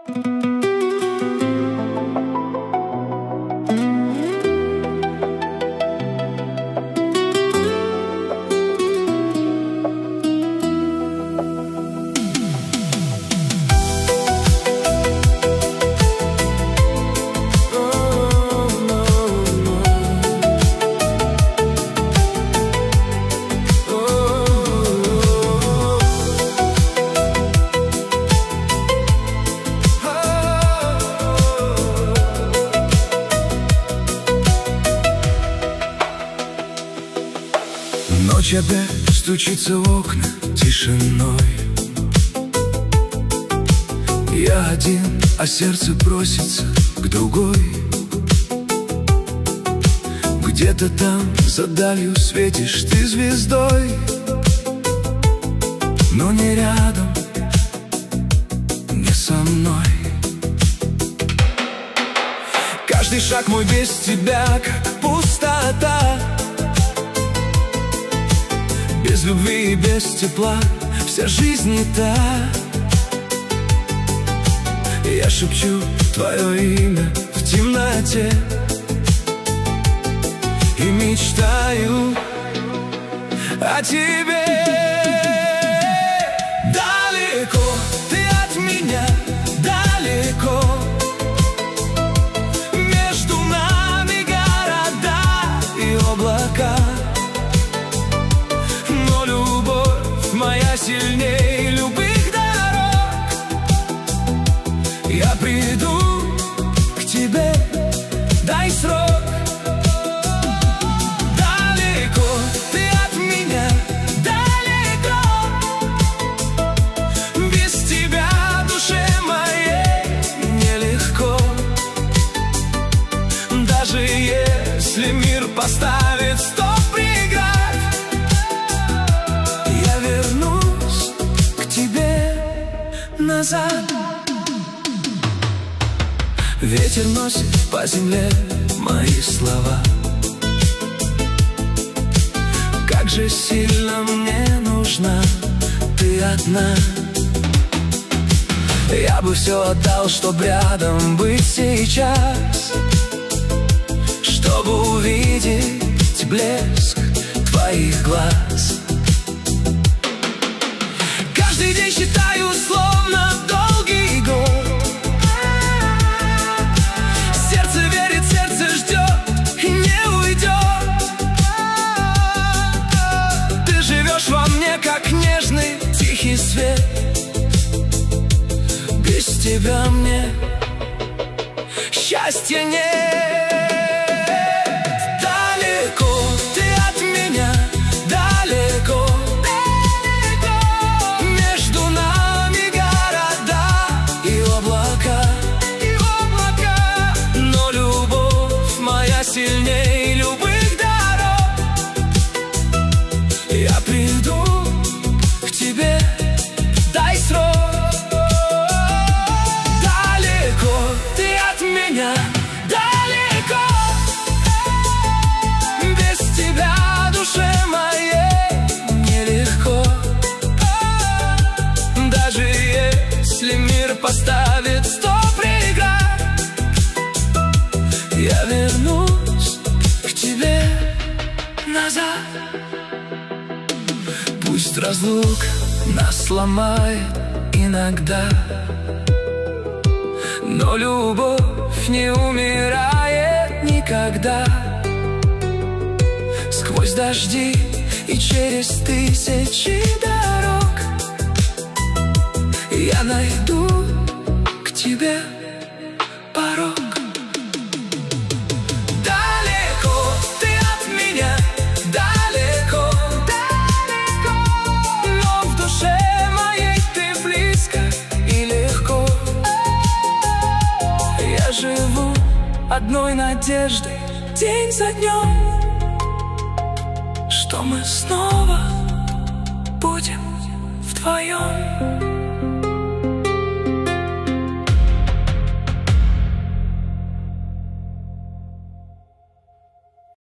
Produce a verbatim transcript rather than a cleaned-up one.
Ночь опять стучится в окна тишиной. Я один, а сердце просится к другой. Где-то там за далью светишь ты звездой, но не рядом, не со мной. Каждый шаг мой без тебя как пустота. Без любви и без тепла вся жизнь не та. Я шепчу твое имя в темноте и мечтаю о тебе. Далеко ты от меня, далеко. Между нами города и облака. Моя сильнее любых дорог. Я приду к тебе, дай срок. Далеко ты от меня, далеко. Без тебя душе моей нелегко. Даже если мир поставит стоп преград, назад. Ветер носит по земле мои слова. Как же сильно мне нужна ты одна. Я бы все отдал, чтоб рядом быть сейчас, чтобы увидеть блеск твоих глаз. Каждый день считаю словно долгий год. Сердце верит, сердце ждет и не уйдет. Ты живешь во мне, как нежный тихий свет. Без тебя мне счастья нет. Далеко ты от меня, далеко. Сильней любых дорог. Я приду к тебе, дай срок. Далеко ты от меня, далеко. Без тебя душе моей нелегко. Даже если мир поставит сто преград, я вернусь к тебе назад. Пусть разлука нас сломает иногда, но любовь не умирает никогда. Сквозь дожди и через тысячи дорог я найду к тебе порог. Живу одной надеждой день за днем, что мы снова будем вдвоем.